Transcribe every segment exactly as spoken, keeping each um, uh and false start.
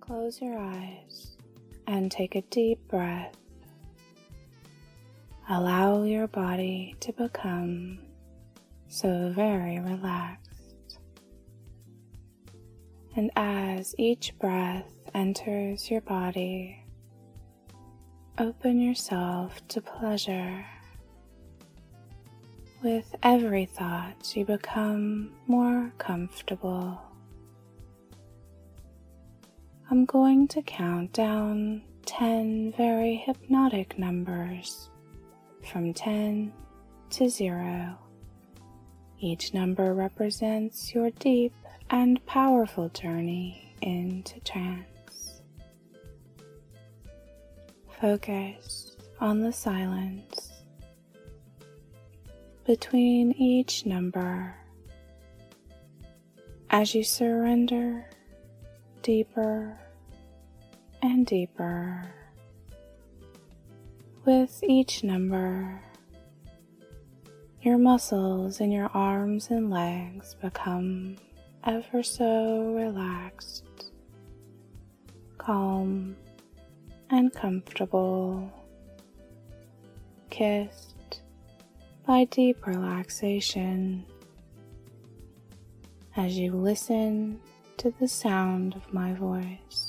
Close your eyes and take a deep breath. Allow your body to become so very relaxed. And as each breath enters your body, open yourself to pleasure. With every thought, you become more comfortable. I'm going to count down ten very hypnotic numbers from ten to zero. Each number represents your deep and powerful journey into trance. Focus on the silence between each number as you surrender deeper and deeper. With each number, your muscles in your arms and legs become ever so relaxed, calm, and comfortable, kissed by deep relaxation as you listen to the sound of my voice.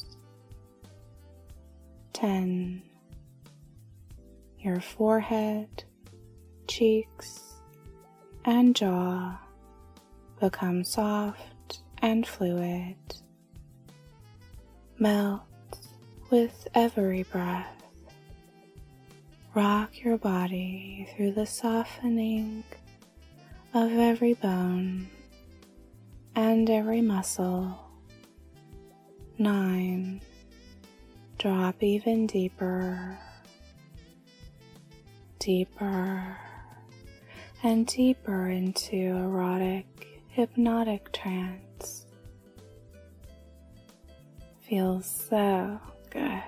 Ten. Your forehead, cheeks, and jaw become soft and fluid. Melt with every breath. Rock your body through the softening of every bone and every muscle. Nine. Drop even deeper, deeper, and deeper into erotic, hypnotic trance. Feels so good.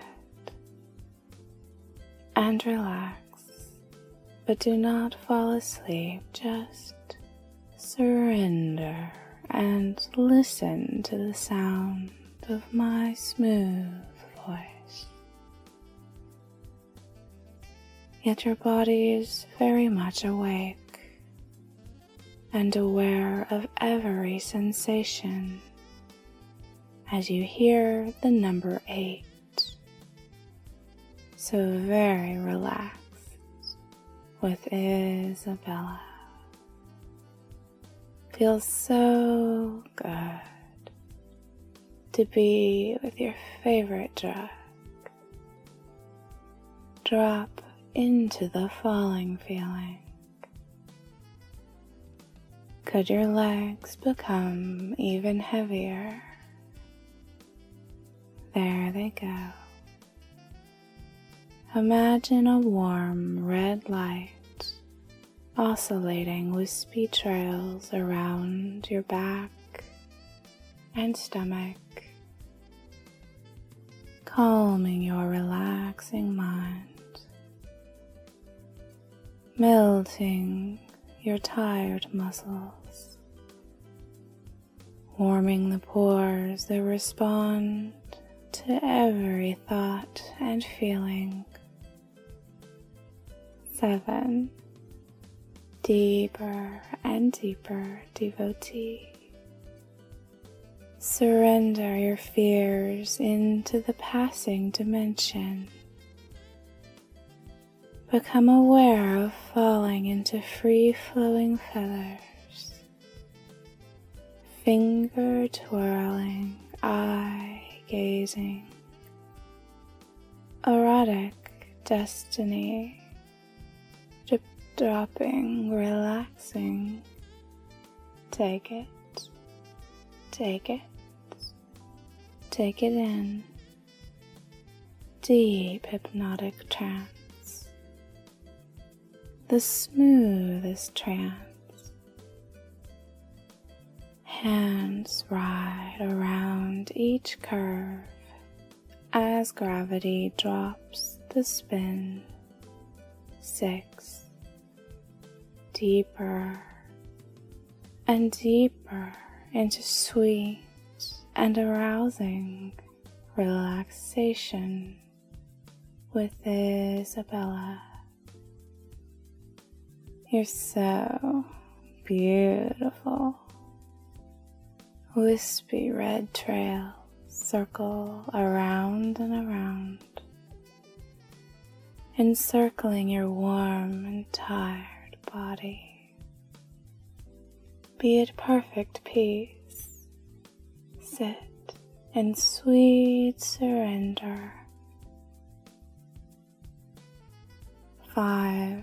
And relax, but do not fall asleep. Just surrender and listen to the sound of my smooth voice. Yet your body is very much awake and aware of every sensation as you hear the number eight. So very relaxed with Isabella. Feels so good to be with your favorite drug. Drop into the falling feeling. Could your legs become even heavier? There they go. Imagine a warm red light oscillating wispy trails around your back and stomach, calming your relaxing mind, melting your tired muscles, warming the pores that respond to every thought and feeling. Seven. Deeper and deeper, devotee. Surrender your fears into the passing dimension. Become aware of falling into free-flowing feathers, finger twirling, eye gazing, erotic destiny, drip dropping, relaxing. Take it, take it, take it in. Deep hypnotic trance, the smoothest trance. Hands ride around each curve as gravity drops the spin. Six. Deeper and deeper into sweet and arousing relaxation with Isabella. You're so beautiful. Wispy red trails circle around and around, encircling your warm and tired body. Be at perfect peace. Sit in sweet surrender. Five.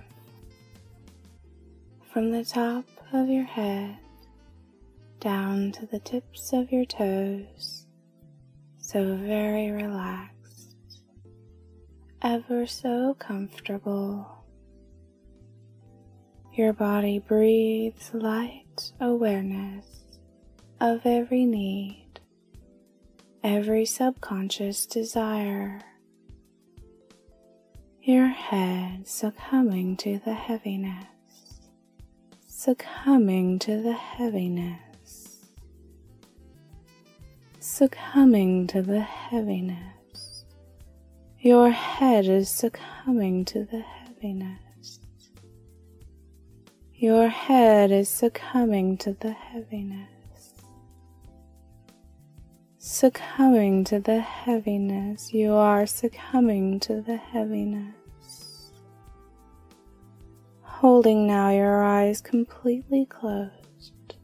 From the top of your head down to the tips of your toes, so very relaxed, ever so comfortable. Your body breathes light awareness of every need, every subconscious desire. Your head succumbing to the heaviness, succumbing to the heaviness, succumbing to the heaviness. Your head is succumbing to the heaviness. Your head is succumbing to the heaviness. Succumbing to the heaviness. You are succumbing to the heaviness. Holding now your eyes completely closed.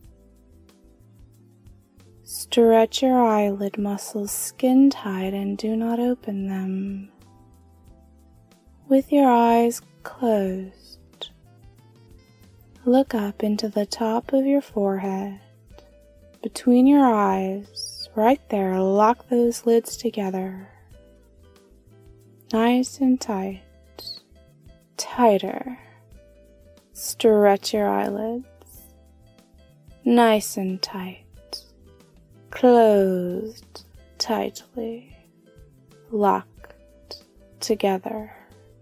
Stretch your eyelid muscles skin tight and do not open them. With your eyes closed, look up into the top of your forehead. Between your eyes, right there, lock those lids together. Nice and tight. Tighter. Stretch your eyelids. Nice and tight. Closed tightly. Locked together.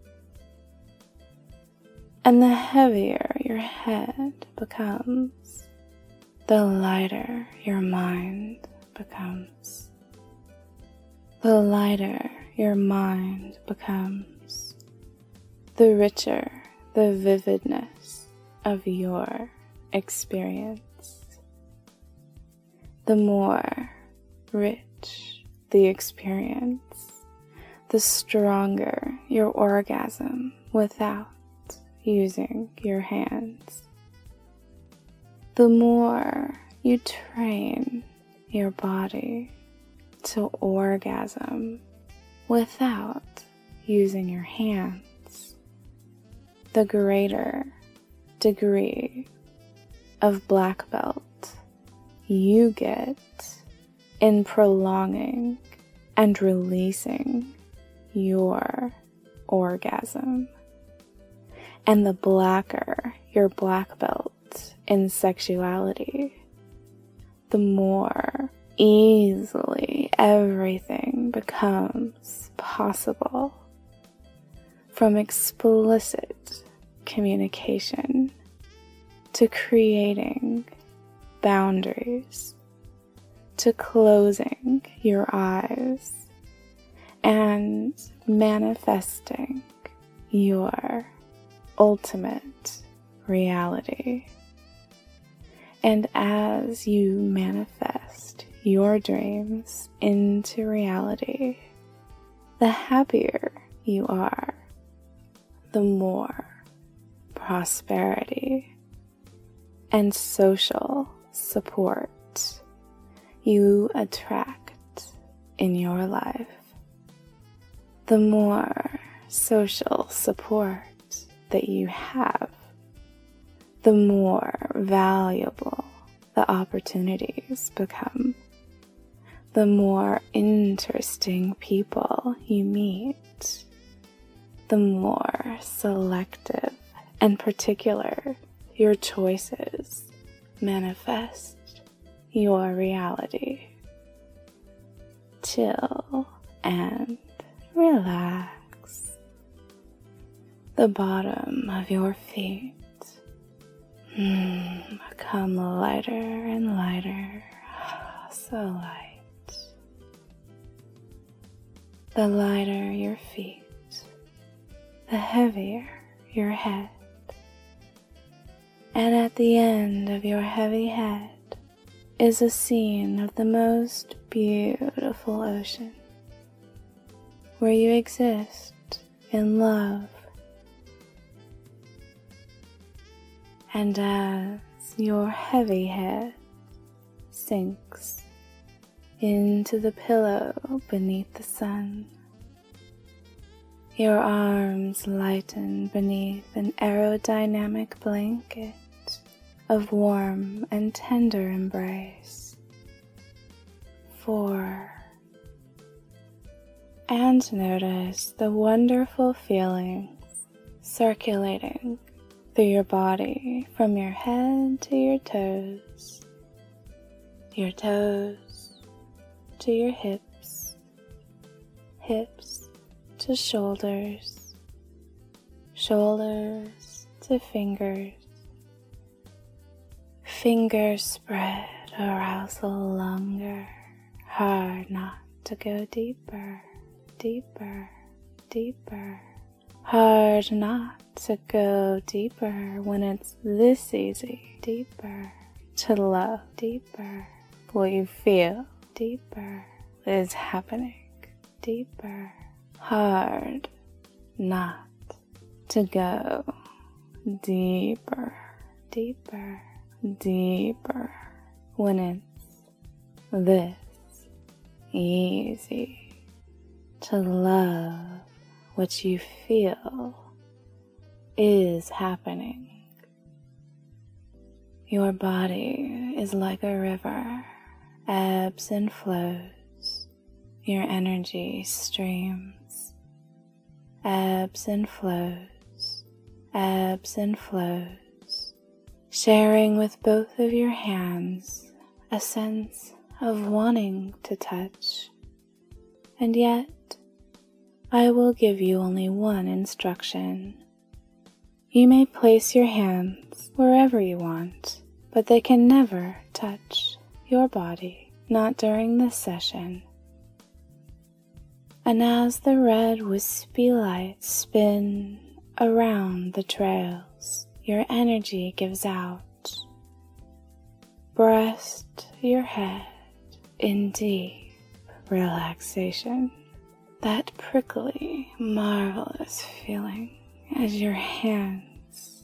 And the heavier your head becomes, the lighter your mind becomes. The lighter your mind becomes, the richer the vividness of your experience. The more rich the experience, the stronger your orgasm without using your hands. The more you train your body to orgasm without using your hands, the greater degree of black belt you get in prolonging and releasing your orgasm. And the blacker your black belt in sexuality, the more easily everything becomes possible. From explicit communication to creating boundaries, to closing your eyes and manifesting your ultimate reality. And as you manifest your dreams into reality, the happier you are, the more prosperity and social support you attract in your life. The more social support that you have, the more valuable the opportunities become. The more interesting people you meet, the more selective and particular your choices manifest your reality. Chill and relax. The bottom of your feet mm, become lighter and lighter, so light. the lighter your feet, the heavier your head. And at the end of your heavy head is a scene of the most beautiful ocean, where you exist in love. And as your heavy head sinks into the pillow beneath the sun, your arms lighten beneath an aerodynamic blanket of warm and tender embrace. Four. And notice the wonderful feelings circulating through your body from your head to your toes, your toes to your hips, hips to shoulders, shoulders to fingers, fingers spread, arousal longer, hard not to go deeper, deeper, deeper, hard not to go deeper when it's this easy, deeper, to love, deeper, what you feel, deeper, is happening, deeper, hard not to go deeper, deeper, deeper when it's this easy to love what you feel is happening. Your body is like a river, ebbs and flows. Your energy streams, ebbs and flows, ebbs and flows, sharing with both of your hands a sense of wanting to touch. And yet, I will give you only one instruction. You may place your hands wherever you want, but they can never touch your body, not during this session. And as the red wispy lights spin around the trails, your energy gives out. Rest your head in deep relaxation. That prickly, marvelous feeling as your hands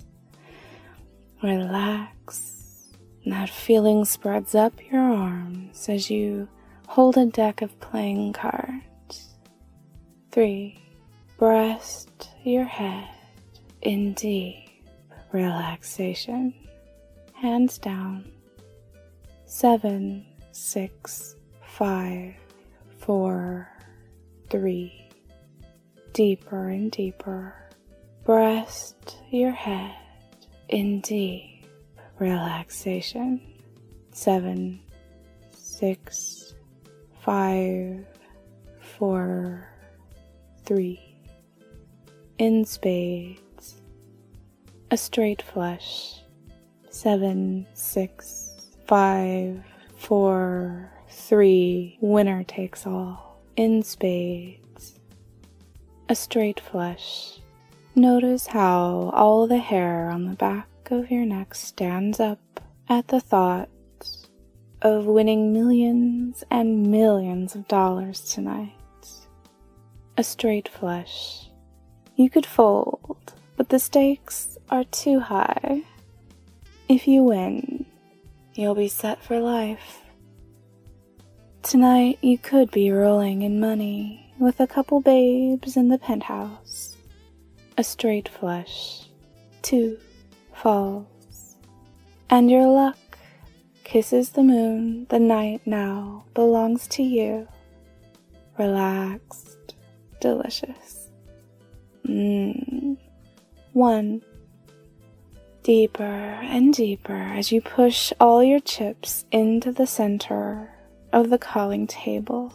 relax. And that feeling spreads up your arms as you hold a deck of playing cards. Three, rest your head in deep relaxation. Hands down. Seven, six, five, four, three. Deeper and deeper. Rest your head in deep relaxation. Seven, six, five, four, three. In spades. A straight flush. Seven, six, five, four, three. Winner takes all. In spades. A straight flush. Notice how all the hair on the back of your neck stands up at the thought of winning millions and millions of dollars tonight. A straight flush. You could fold, but the stakes are too high. If you win, you'll be set for life. Tonight you could be rolling in money with a couple babes in the penthouse. A straight flush. Two falls. And your luck kisses the moon. The night now belongs to you. Relaxed. Delicious. Mmm. One. Deeper and deeper as you push all your chips into the center of the calling table.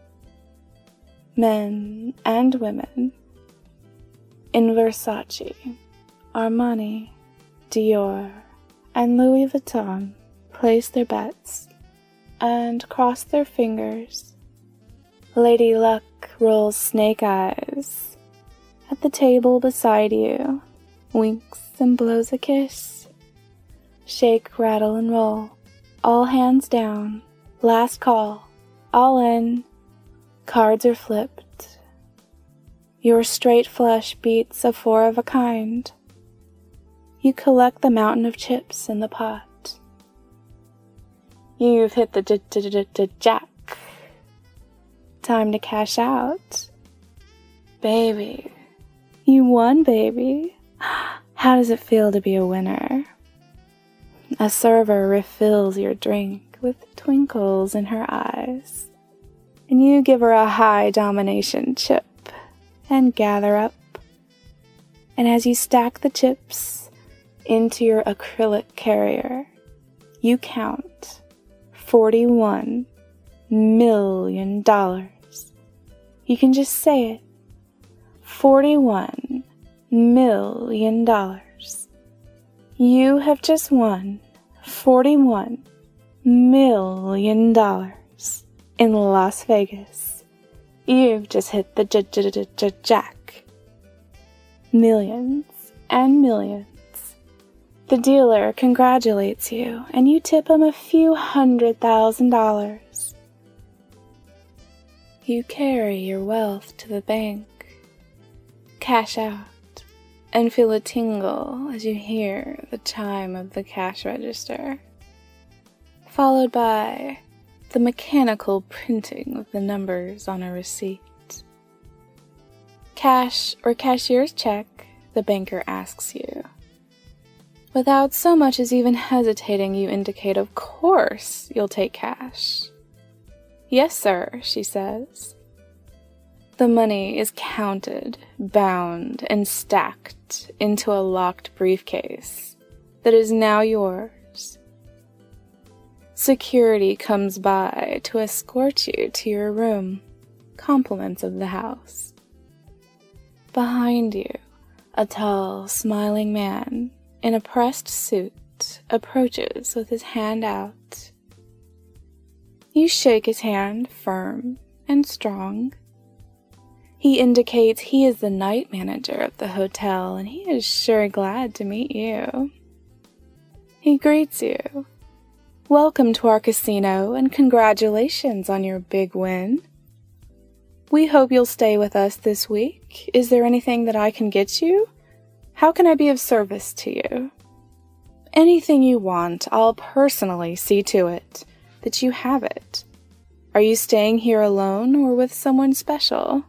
Men and women in Versace, Armani, Dior, and Louis Vuitton place their bets and cross their fingers Lady Luck rolls snake eyes at the table beside you, winks and blows a kiss. Shake, rattle, and roll. All hands down. Last call. All in. Cards are flipped. Your straight flush beats a four of a kind. You collect the mountain of chips in the pot. You've hit the j-j-j-j-jack. Time to cash out. Baby. You won, baby. How does it feel to be a winner? A server refills your drink with twinkles in her eyes, and you give her a high domination chip and gather up. And as you stack the chips into your acrylic carrier, you count forty-one million dollars. You can just say it. forty-one million dollars. You have just won forty-one million dollars in Las Vegas. You've just hit the j-j-j-j-jack. Millions and millions. The dealer congratulates you, and you tip him a few hundred thousand dollars. You carry your wealth to the bank, cash out, and feel a tingle as you hear the chime of the cash register, followed by the mechanical printing of the numbers on a receipt. Cash or cashier's check, the banker asks you. Without so much as even hesitating, you indicate, of course, you'll take cash. Yes, sir, she says. The money is counted, bound, and stacked into a locked briefcase that is now yours. Security comes by to escort you to your room, compliments of the house. Behind you, a tall, smiling man in a pressed suit approaches with his hand out. You shake his hand firm and strong. He indicates he is the night manager of the hotel, and he is sure glad to meet you. He greets you. Welcome to our casino, and congratulations on your big win. We hope you'll stay with us this week. Is there anything that I can get you? How can I be of service to you? Anything you want, I'll personally see to it that you have it. Are you staying here alone or with someone special?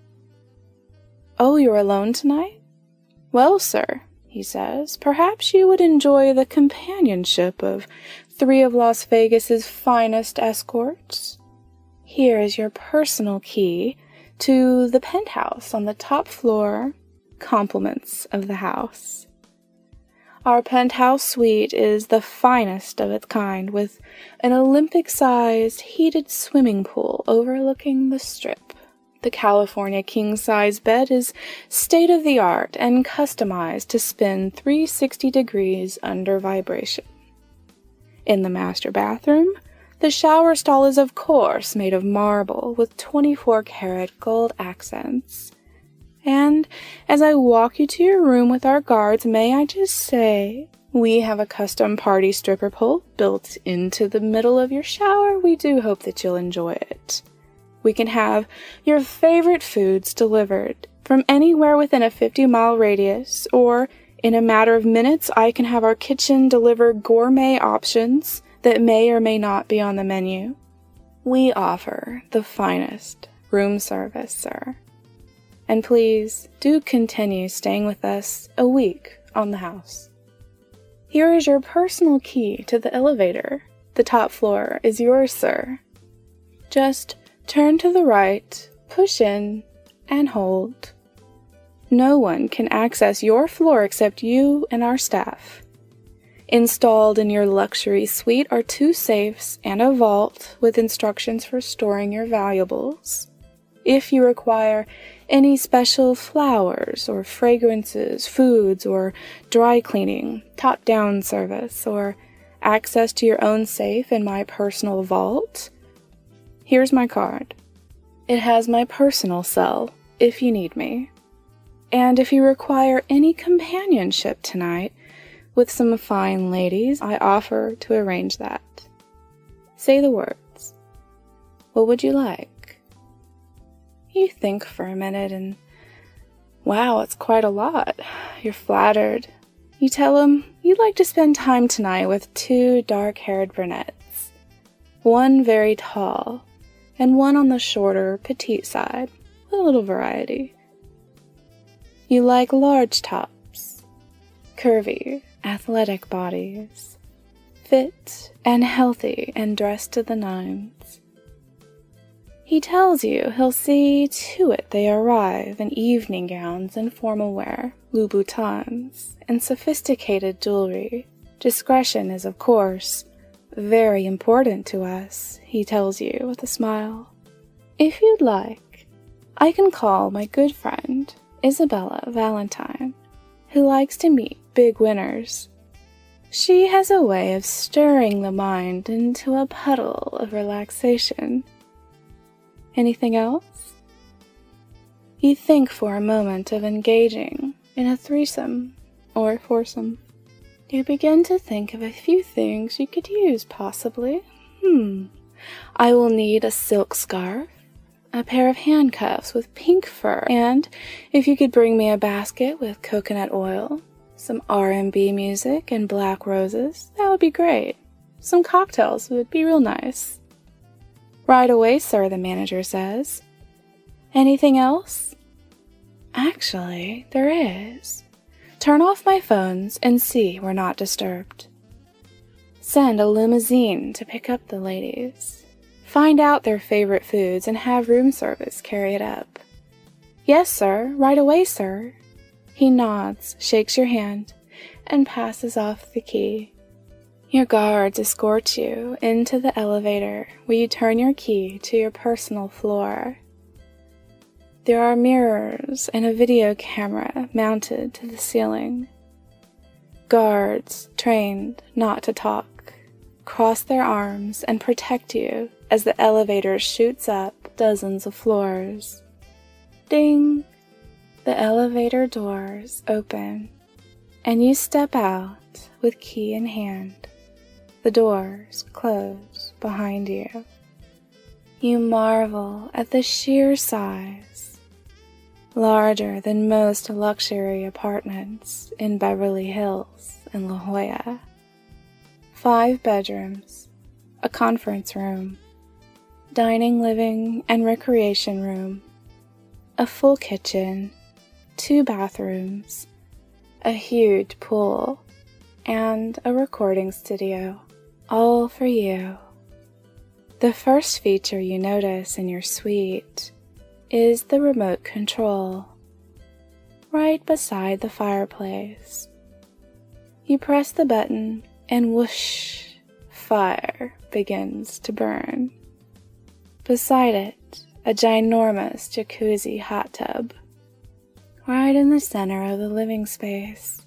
Oh, you're alone tonight? Well, sir, he says, perhaps you would enjoy the companionship of three of Las Vegas's finest escorts. Here is your personal key to the penthouse on the top floor. Compliments of the house. Our penthouse suite is the finest of its kind, with an Olympic-sized heated swimming pool overlooking the Strip. The California king-size bed is state-of-the-art and customized to spin three hundred sixty degrees under vibration. In the master bathroom, the shower stall is of course made of marble with twenty-four karat gold accents. And as I walk you to your room with our guards, may I just say, we have a custom party stripper pole built into the middle of your shower. We do hope that you'll enjoy it. We can have your favorite foods delivered from anywhere within a fifty mile radius, or in a matter of minutes, I can have our kitchen deliver gourmet options that may or may not be on the menu. We offer the finest room service, sir. And please do continue staying with us a week on the house. Here is your personal key to the elevator. The top floor is yours, sir. Just turn to the right, push in, and hold. No one can access your floor except you and our staff. Installed in your luxury suite are two safes and a vault with instructions for storing your valuables. If you require any special flowers or fragrances, foods, or dry cleaning, top-down service, or access to your own safe in my personal vault, here's my card. It has my personal cell, if you need me. And if you require any companionship tonight with some fine ladies, I offer to arrange that. Say the words. What would you like? You think for a minute and, wow, it's quite a lot. You're flattered. You tell him you'd like to spend time tonight with two dark-haired brunettes, one very tall, and one on the shorter, petite side, with a little variety. You like large tops, curvy, athletic bodies, fit and healthy and dressed to the nines. He tells you he'll see to it they arrive in evening gowns and formal wear, Louboutins, and sophisticated jewelry. Discretion is, of course, very important to us, he tells you with a smile. If you'd like, I can call my good friend, Isabella Valentine, who likes to meet big winners. She has a way of stirring the mind into a puddle of relaxation. Anything else? You think for a moment of engaging in a threesome or foursome. You begin to think of a few things you could use, possibly. Hmm. I will need a silk scarf, a pair of handcuffs with pink fur, and if you could bring me a basket with coconut oil, some R and B music and black roses, that would be great. Some cocktails would be real nice. Right away, sir, the manager says. Anything else? Actually, there is. Turn off my phones and see we're not disturbed. Send a limousine to pick up the ladies. Find out their favorite foods and have room service carry it up. Yes, sir, right away, sir. He nods, shakes your hand, and passes off the key. Your guards escort you into the elevator where you turn your key to your personal floor. There are mirrors and a video camera mounted to the ceiling. Guards, trained not to talk, cross their arms and protect you as the elevator shoots up dozens of floors. Ding! The elevator doors open, and you step out with key in hand. The doors close behind you. You marvel at the sheer size, larger than most luxury apartments in Beverly Hills and La Jolla. Five bedrooms, a conference room, dining, living, and recreation room, a full kitchen, two bathrooms, a huge pool, and a recording studio. All for you. The first feature you notice in your suite is the remote control, right beside the fireplace. You press the button and whoosh, fire begins to burn. Beside it, a ginormous jacuzzi hot tub, right in the center of the living space.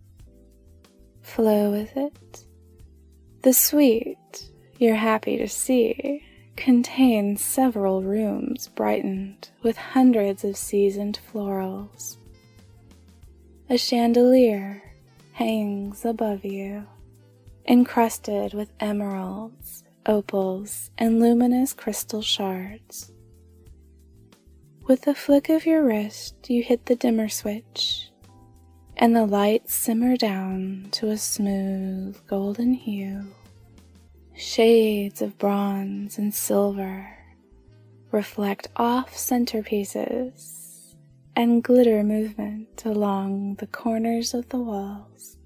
Flow with it. The suite, you're happy to see, contains several rooms brightened with hundreds of seasoned florals. A chandelier hangs above you, encrusted with emeralds, opals, and luminous crystal shards. With a flick of your wrist, you hit the dimmer switch, and the lights simmer down to a smooth golden hue. Shades of bronze and silver reflect off centerpieces and glitter movement along the corners of the walls.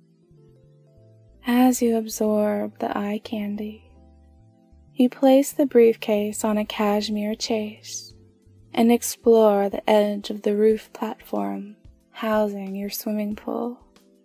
As you absorb the eye candy, you place the briefcase on a cashmere chase and explore the edge of the roof platform housing your swimming pool.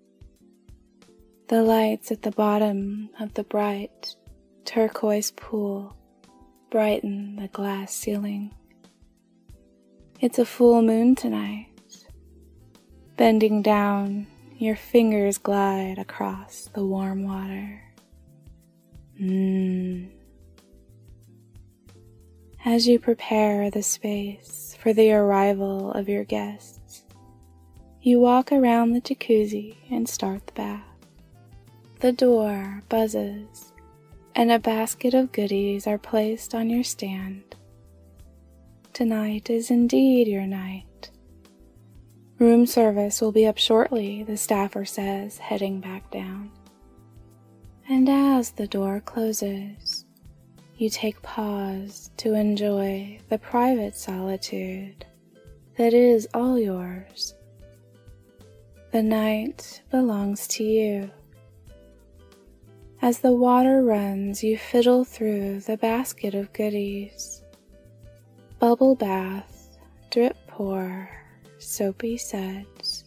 The lights at the bottom of the bright turquoise pool brighten the glass ceiling. It's a full moon tonight. Bending down, your fingers glide across the warm water. Mmm. As you prepare the space for the arrival of your guests, you walk around the jacuzzi and start the bath. The door buzzes, and a basket of goodies are placed on your stand. Tonight is indeed your night. Room service will be up shortly, the staffer says, heading back down. And as the door closes, you take pause to enjoy the private solitude that is all yours. The night belongs to you. As the water runs, you fiddle through the basket of goodies. Bubble bath, drip pour, soapy suds.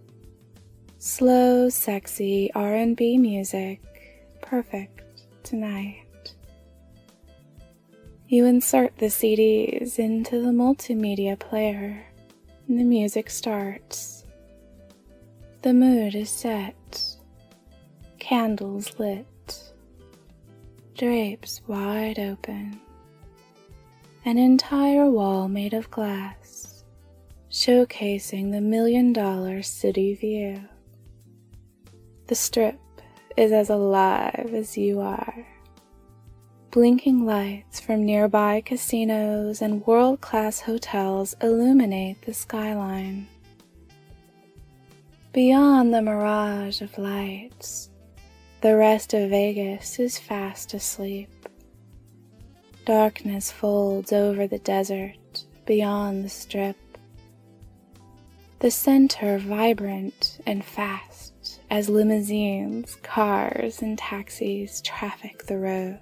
Slow, sexy R and B music, perfect tonight. You insert the C Ds into the multimedia player, and the music starts. The mood is set, candles lit, drapes wide open, an entire wall made of glass, showcasing the million-dollar city view. The Strip is as alive as you are. Blinking lights from nearby casinos and world-class hotels illuminate the skyline. Beyond the mirage of lights, the rest of Vegas is fast asleep. Darkness folds over the desert beyond the Strip. The center vibrant and fast as limousines, cars, and taxis traffic the road.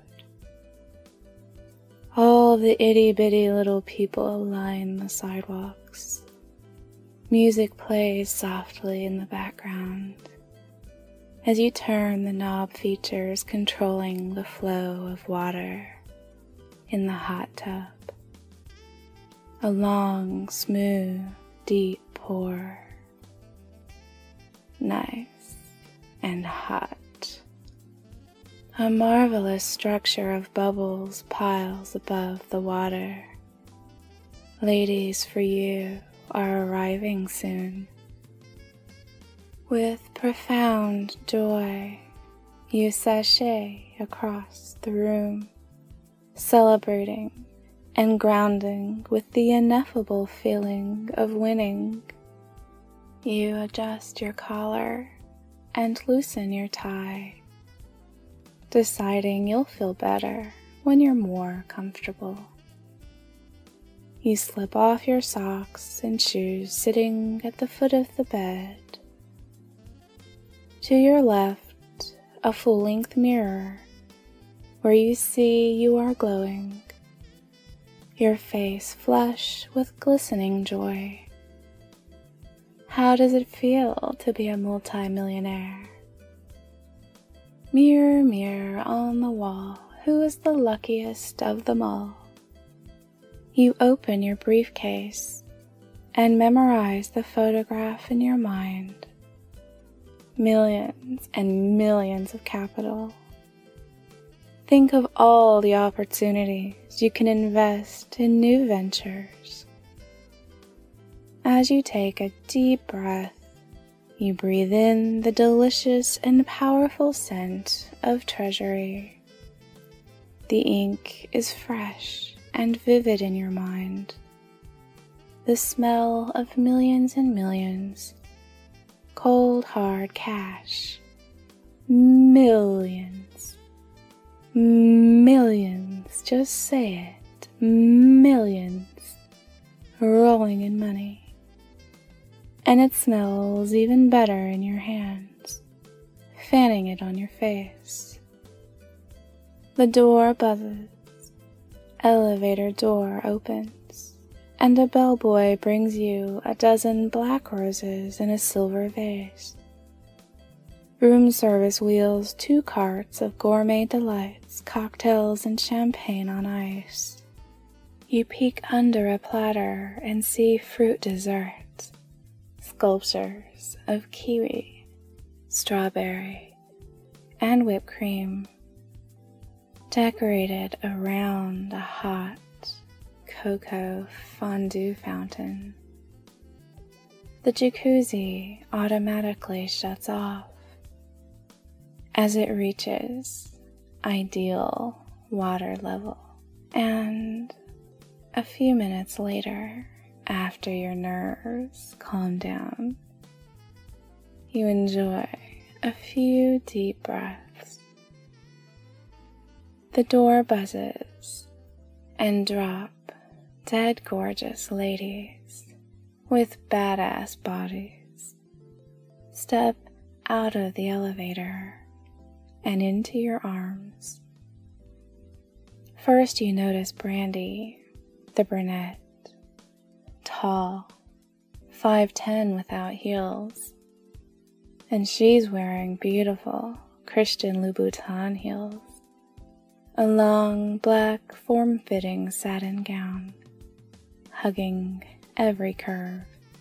All the itty-bitty little people line the sidewalks. Music plays softly in the background as you turn the knob features controlling the flow of water in the hot tub. A long, smooth, deep pour. Nice and hot. A marvelous structure of bubbles piles above the water. Ladies for you are arriving soon. With profound joy, you sashay across the room, celebrating and grounding with the ineffable feeling of winning. You adjust your collar and loosen your tie, deciding you'll feel better when you're more comfortable. You slip off your socks and shoes sitting at the foot of the bed. To your left, a full-length mirror where you see you are glowing, your face flush with glistening joy. How does it feel to be a multi-millionaire? Mirror, mirror on the wall, who is the luckiest of them all? You open your briefcase and memorize the photograph in your mind. Millions and millions of capital. Think of all the opportunities you can invest in new ventures. As you take a deep breath, you breathe in the delicious and powerful scent of treasury. The ink is fresh and vivid in your mind. The smell of millions and millions. Cold hard cash. Millions. Millions. Just say it. Millions. Rolling in money. And it smells even better in your hands, fanning it on your face. The door buzzes, elevator door opens, and a bellboy brings you a dozen black roses in a silver vase. Room service wheels two carts of gourmet delights, cocktails, and champagne on ice. You peek under a platter and see fruit desserts. Sculptures of kiwi, strawberry, and whipped cream, decorated around a hot, cocoa fondue fountain. The jacuzzi automatically shuts off as it reaches ideal water level, and a few minutes later, after your nerves calm down, you enjoy a few deep breaths. The door buzzes and drop dead gorgeous ladies with badass bodies step out of the elevator and into your arms. First you notice Brandy, the brunette, tall, five ten without heels, and she's wearing beautiful Christian Louboutin heels, a long black form-fitting satin gown, hugging every curve,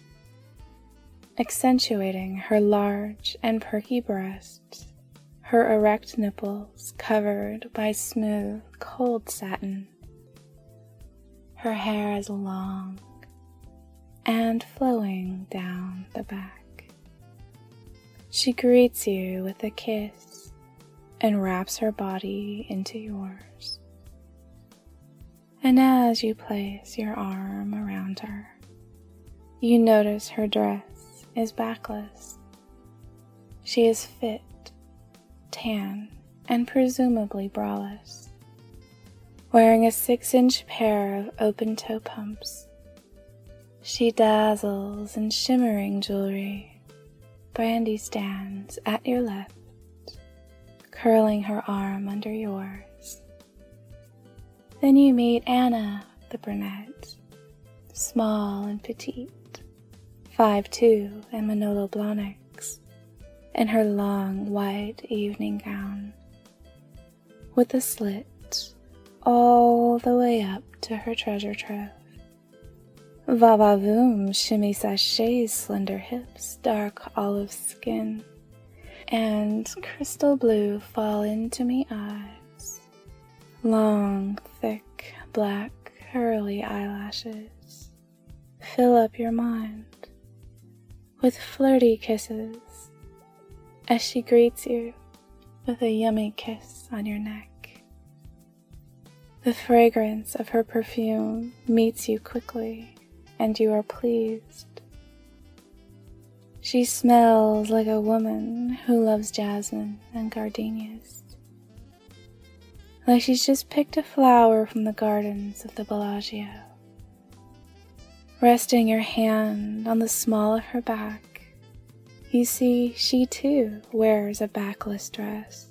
accentuating her large and perky breasts, her erect nipples covered by smooth, cold satin. Her hair is long and flowing down the back. She greets you with a kiss and wraps her body into yours. And as you place your arm around her, you notice her dress is backless. She is fit, tan, and presumably braless, wearing a six-inch pair of open-toe pumps. She dazzles in shimmering jewelry. Brandy stands at your left, curling her arm under yours. Then you meet Anna, the brunette, small and petite, five two and Manolo Blahniks, in her long white evening gown, with a slit all the way up to her treasure trove. Va-va-voom, shimmy sachets, slender hips, dark olive skin, and crystal blue fall into me eyes. Long, thick, black, curly eyelashes fill up your mind with flirty kisses as she greets you with a yummy kiss on your neck. The fragrance of her perfume meets you quickly, and you are pleased. She smells like a woman who loves jasmine and gardenias, like she's just picked a flower from the gardens of the Bellagio. Resting your hand on the small of her back, you see she too wears a backless dress.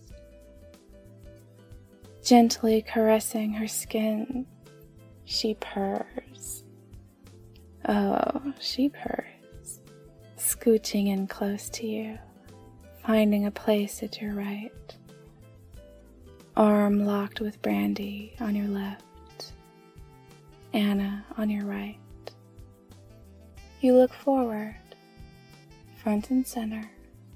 Gently caressing her skin, she purrs. Oh, she purrs, scooching in close to you, finding a place at your right. Arm locked with Brandy on your left, Anna on your right. You look forward, front and center,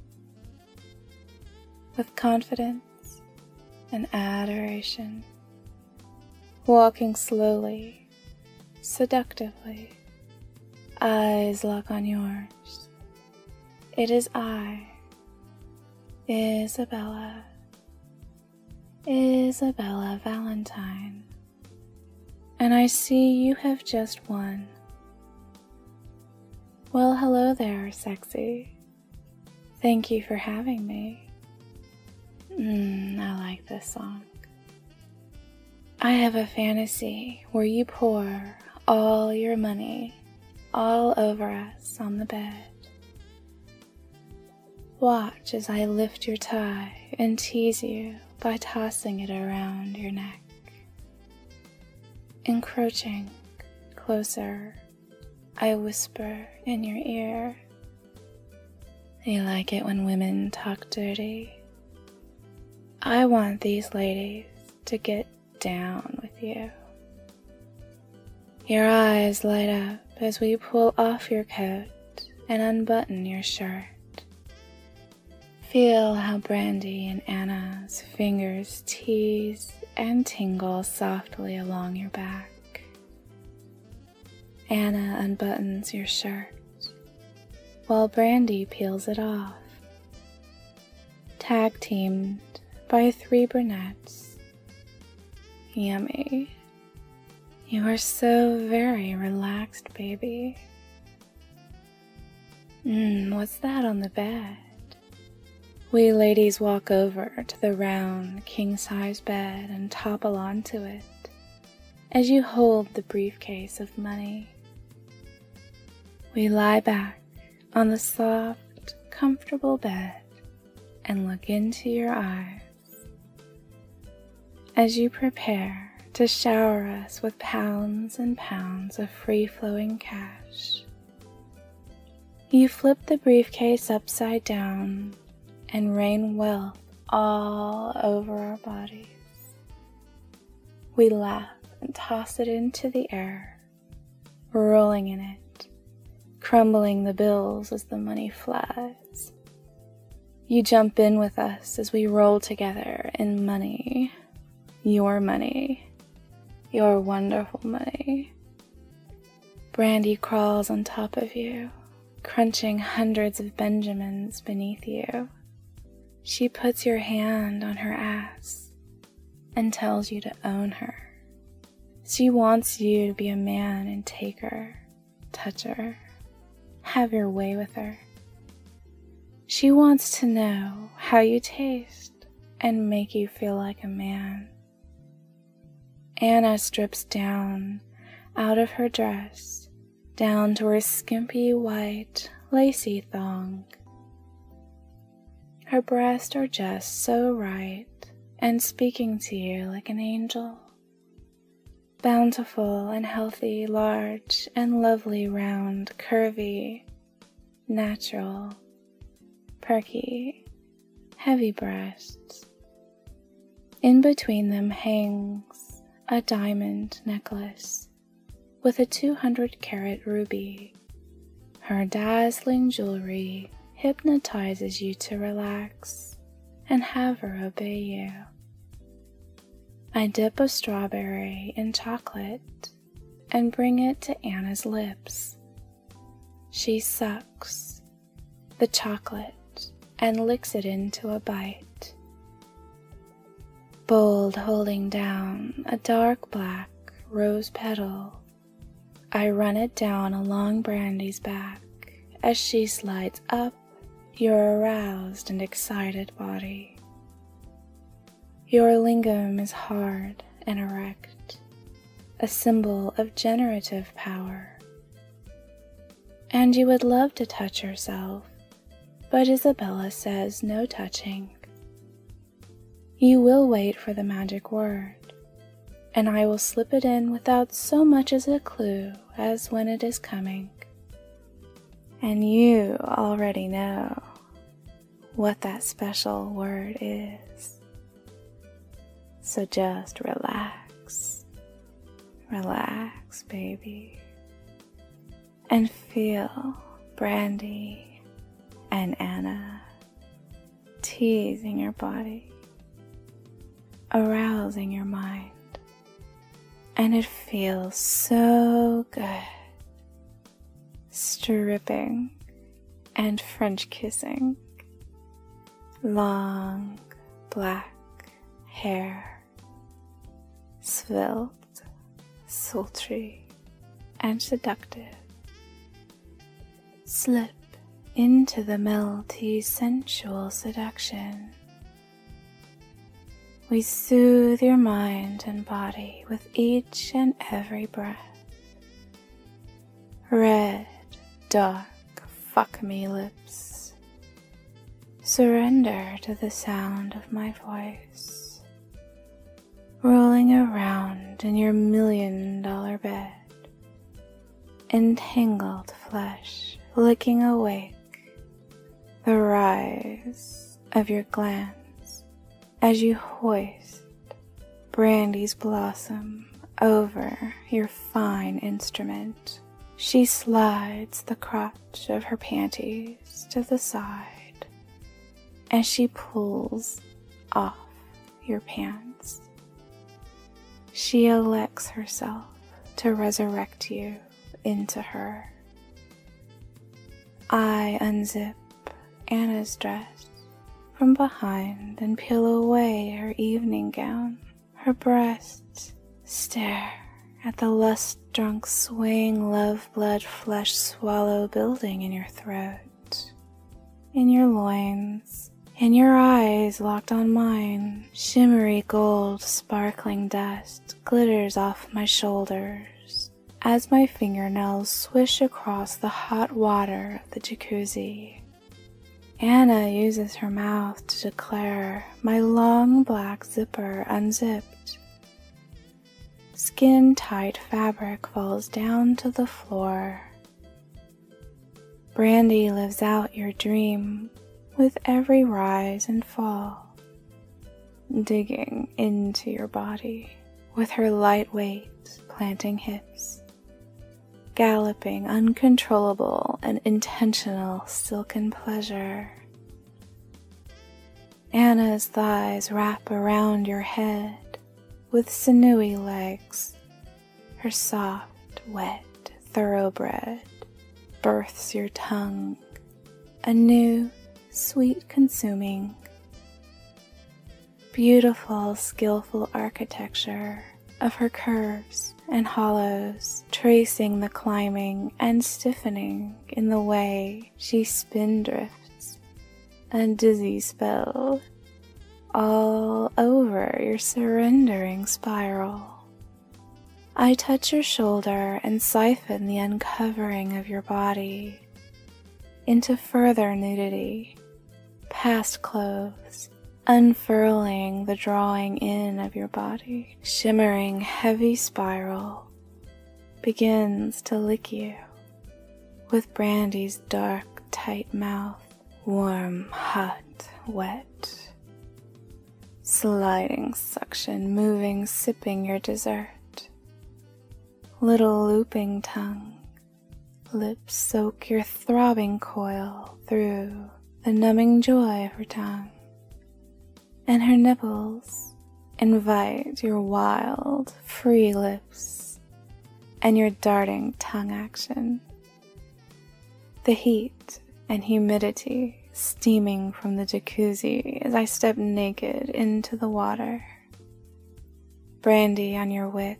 with confidence and adoration, walking slowly, seductively. Eyes lock on yours. It is I, Isabella, Isabella Valentine, and I see you have just won. Well, hello there, sexy. Thank you for having me. Mmm, I like this song. I have a fantasy where you pour all your money all over us on the bed. Watch as I lift your tie and tease you by tossing it around your neck. Encroaching closer, I whisper in your ear. You like it when women talk dirty? I want these ladies to get down with you. Your eyes light up as we pull off your coat and unbutton your shirt. Feel how Brandy and Anna's fingers tease and tingle softly along your back. Anna unbuttons your shirt while Brandy peels it off. Tag teamed by three brunettes. Yummy. You are so very relaxed, baby. Mmm, what's that on the bed? We ladies walk over to the round, king-size bed and topple onto it as you hold the briefcase of money. We lie back on the soft, comfortable bed and look into your eyes as you prepare to shower us with pounds and pounds of free-flowing cash. You flip the briefcase upside down and rain wealth all over our bodies. We laugh and toss it into the air, rolling in it, crumbling the bills as the money flies. You jump in with us as we roll together in money, your money, your wonderful money. Brandy crawls on top of you, crunching hundreds of Benjamins beneath you. She puts your hand on her ass and tells you to own her. She wants you to be a man and take her, touch her, have your way with her. She wants to know how you taste and make you feel like a man. Anna strips down out of her dress, down to her skimpy white lacy thong. Her breasts are just so right and speaking to you like an angel. Bountiful and healthy, large and lovely, round, curvy, natural, perky, heavy breasts. In between them hangs a diamond necklace with a two hundred carat ruby. Her dazzling jewelry hypnotizes you to relax and have her obey you. I dip a strawberry in chocolate and bring it to Anna's lips. She sucks the chocolate and licks it into a bite. Bold holding down a dark black rose petal, I run it down along Brandy's back as she slides up your aroused and excited body. Your lingam is hard and erect, a symbol of generative power. And you would love to touch yourself, but Isabella says no touching. You will wait for the magic word, and I will slip it in without so much as a clue as when it is coming. And you already know what that special word is. So just relax, relax, baby, and feel Brandy and Anna teasing your body, arousing your mind, and it feels so good, stripping and French kissing, long black hair, svelte, sultry, and seductive. Slip into the melty, sensual seduction. We soothe your mind and body with each and every breath. Red, dark, fuck me lips. Surrender to the sound of my voice. Rolling around in your million dollar bed, entangled flesh licking awake the rise of your glands as you hoist Brandy's blossom over your fine instrument. She slides the crotch of her panties to the side as she pulls off your pants. She elects herself to resurrect you into her. I unzip Anna's dress from behind and peel away her evening gown. Her breasts stare at the lust-drunk, swaying love-blood flesh swallow building in your throat, in your loins, in your eyes locked on mine. Shimmery gold, sparkling dust glitters off my shoulders as my fingernails swish across the hot water of the jacuzzi. Anna uses her mouth to declare my long black zipper unzipped. Skin-tight fabric falls down to the floor. Brandy lives out your dream with every rise and fall, digging into your body with her lightweight, planting hips, galloping uncontrollable and intentional silken pleasure. Anna's thighs wrap around your head with sinewy legs. Her soft, wet thoroughbred births your tongue, a new, sweet consuming, beautiful, skillful architecture of her curves and hollows, tracing the climbing and stiffening in the way she spindrifts, a dizzy spell all over your surrendering spiral. I touch your shoulder and siphon the uncovering of your body into further nudity, past clothes, unfurling the drawing in of your body. Shimmering heavy spiral begins to lick you with Brandy's dark, tight mouth, warm, hot, wet, sliding suction, moving, sipping your dessert. Little looping tongue, lips soak your throbbing coil through the numbing joy of her tongue, and her nipples invite your wild, free lips and your darting tongue action. The heat and humidity steaming from the jacuzzi as I step naked into the water. Brandy on your wick,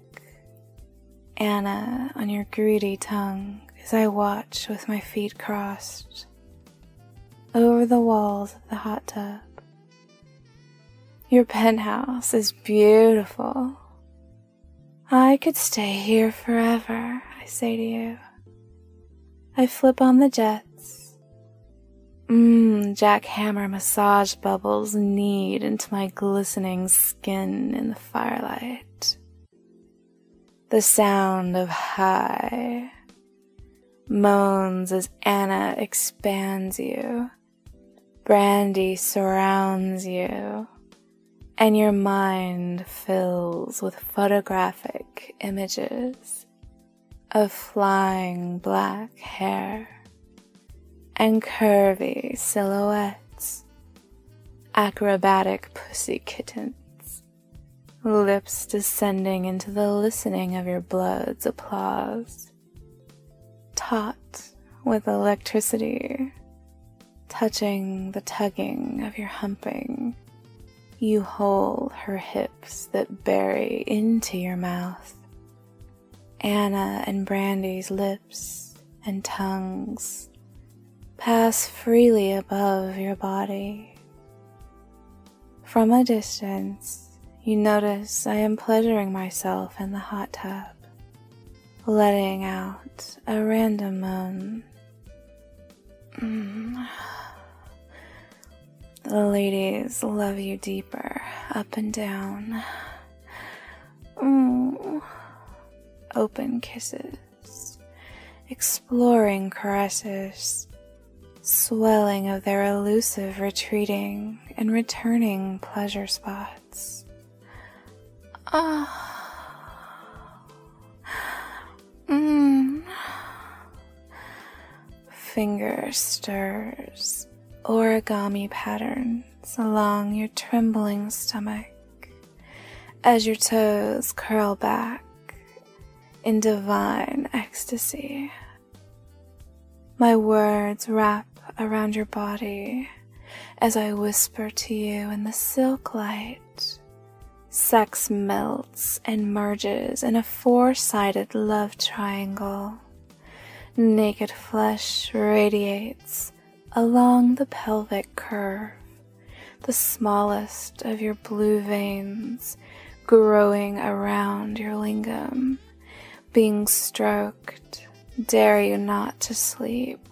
Anna on your greedy tongue as I watch with my feet crossed over the walls of the hot tub. Your penthouse is beautiful. I could stay here forever, I say to you. I flip on the jets. Mmm, jackhammer massage bubbles knead into my glistening skin in the firelight. The sound of high moans as Anna expands you. Brandy surrounds you, and your mind fills with photographic images of flying black hair and curvy silhouettes, acrobatic pussy kittens, lips descending into the listening of your blood's applause, taut with electricity, touching the tugging of your humping. You hold her hips that bury into your mouth. Anna and Brandy's lips and tongues pass freely above your body. From a distance, you notice I am pleasuring myself in the hot tub, letting out a random moan. Mm. The ladies love you deeper, up and down. Mm. Open kisses, exploring caresses, swelling of their elusive retreating and returning pleasure spots. Ah. Mm. Finger stirs origami patterns along your trembling stomach as your toes curl back in divine ecstasy. My words wrap around your body as I whisper to you in the silk light. Sex melts and merges in a four-sided love triangle. Naked flesh radiates along the pelvic curve, the smallest of your blue veins growing around your lingam, being stroked, dare you not to sleep.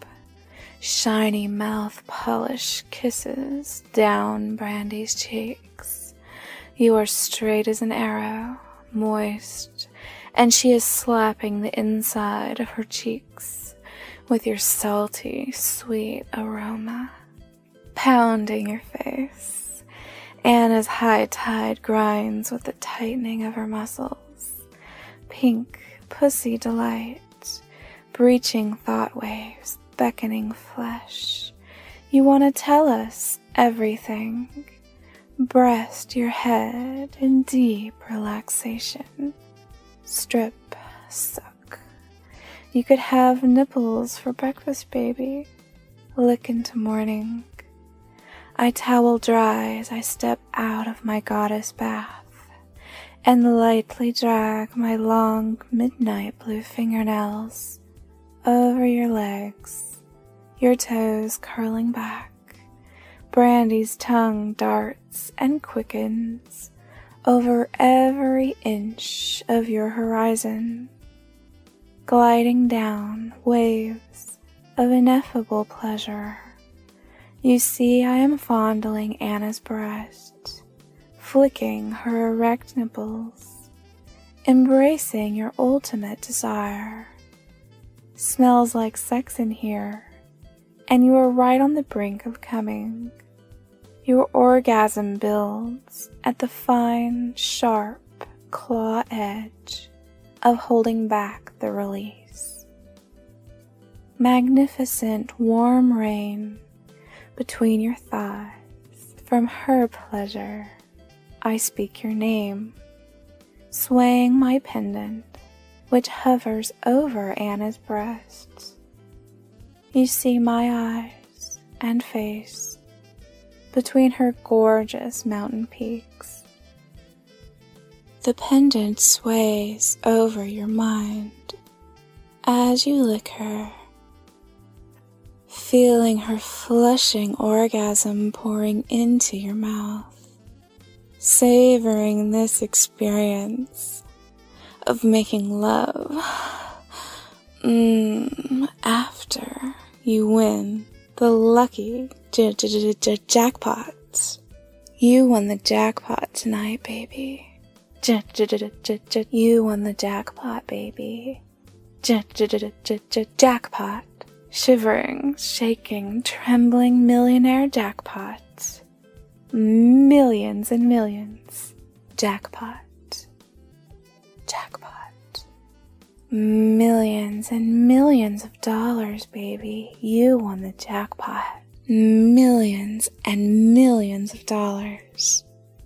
Shiny mouth polish kisses down Brandy's cheeks. You are straight as an arrow, moist, and she is slapping the inside of her cheeks with your salty, sweet aroma, pounding your face. Anna's high tide grinds with the tightening of her muscles. Pink pussy delight, breaching thought waves, beckoning flesh. You want to tell us everything. Breast your head in deep relaxation. Strip, suck. You could have nipples for breakfast, baby. Lick into morning. I towel dry as I step out of my goddess bath and lightly drag my long midnight blue fingernails over your legs, your toes curling back. Brandy's tongue darts and quickens over every inch of your horizon, gliding down waves of ineffable pleasure. You see, I am fondling Anna's breast, flicking her erect nipples, embracing your ultimate desire. Smells like sex in here, and you are right on the brink of coming. Your orgasm builds at the fine, sharp claw edge of holding back the release. Magnificent warm rain between your thighs. From her pleasure, I speak your name, swaying my pendant, which hovers over Anna's breasts. You see my eyes and face between her gorgeous mountain peaks. The pendant sways over your mind as you lick her, feeling her flushing orgasm pouring into your mouth, savoring this experience of making love. Mmm, after you win the lucky j- j- j- jackpot. You won the jackpot tonight, baby. J- j- j- j- j- you won the jackpot, baby. J- j- j- j- j- jackpot. Shivering, shaking, trembling millionaire jackpot. Millions and millions. Jackpot. Jackpot. Millions and millions of dollars, baby. You won the jackpot. Millions and millions of dollars.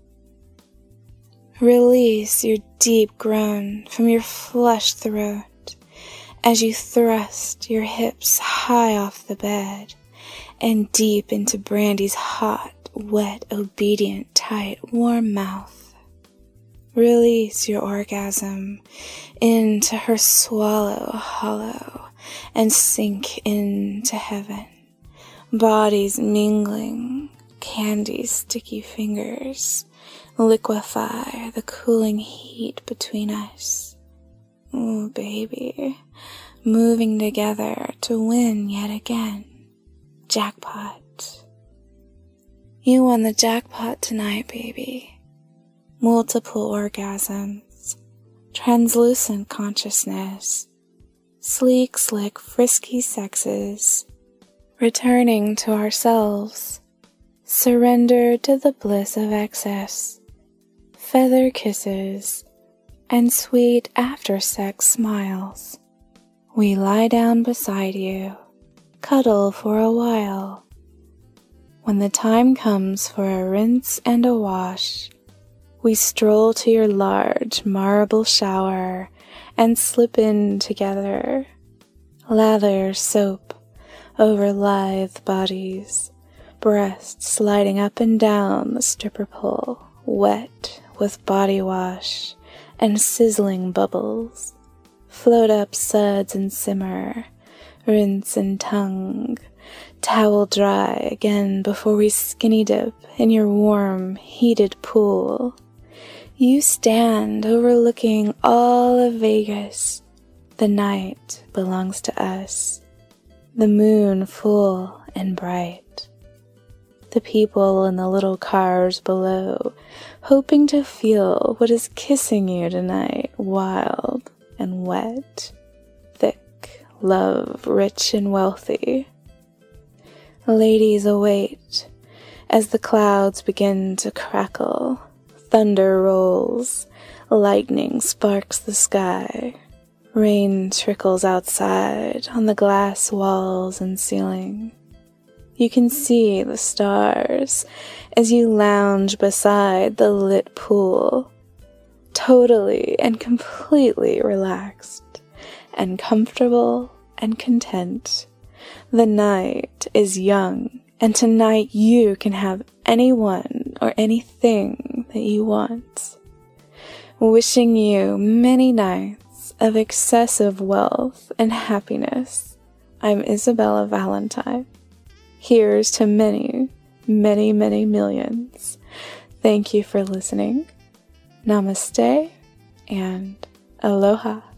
Release your deep groan from your flushed throat as you thrust your hips high off the bed and deep into Brandy's hot, wet, obedient, tight, warm mouth. Release your orgasm into her swallow hollow and sink into heaven. Bodies mingling, candy sticky fingers liquefy the cooling heat between us. Ooh, baby, moving together to win yet again. Jackpot. You won the jackpot tonight, baby. Multiple orgasms, translucent consciousness, sleek, slick, frisky sexes, returning to ourselves, surrendered to the bliss of excess, feather kisses, and sweet after-sex smiles. We lie down beside you, cuddle for a while. When the time comes for a rinse and a wash, we stroll to your large marble shower and slip in together. Lather soap over lithe bodies, breasts sliding up and down the stripper pole, wet with body wash and sizzling bubbles. Float up suds and simmer, rinse and tongue, towel dry again before we skinny dip in your warm, heated pool. You stand overlooking all of Vegas. The night belongs to us, the moon full and bright. The people in the little cars below, hoping to feel what is kissing you tonight, wild and wet, thick, love, rich and wealthy. Ladies await as the clouds begin to crackle, thunder rolls, lightning sparks the sky, rain trickles outside on the glass walls and ceiling. You can see the stars as you lounge beside the lit pool, totally and completely relaxed and comfortable and content. The night is young, and tonight you can have anyone or anything that you want. Wishing you many nights of excessive wealth and happiness, I'm Isabella Valentine. Here's to many, many, many millions. Thank you for listening. Namaste and aloha.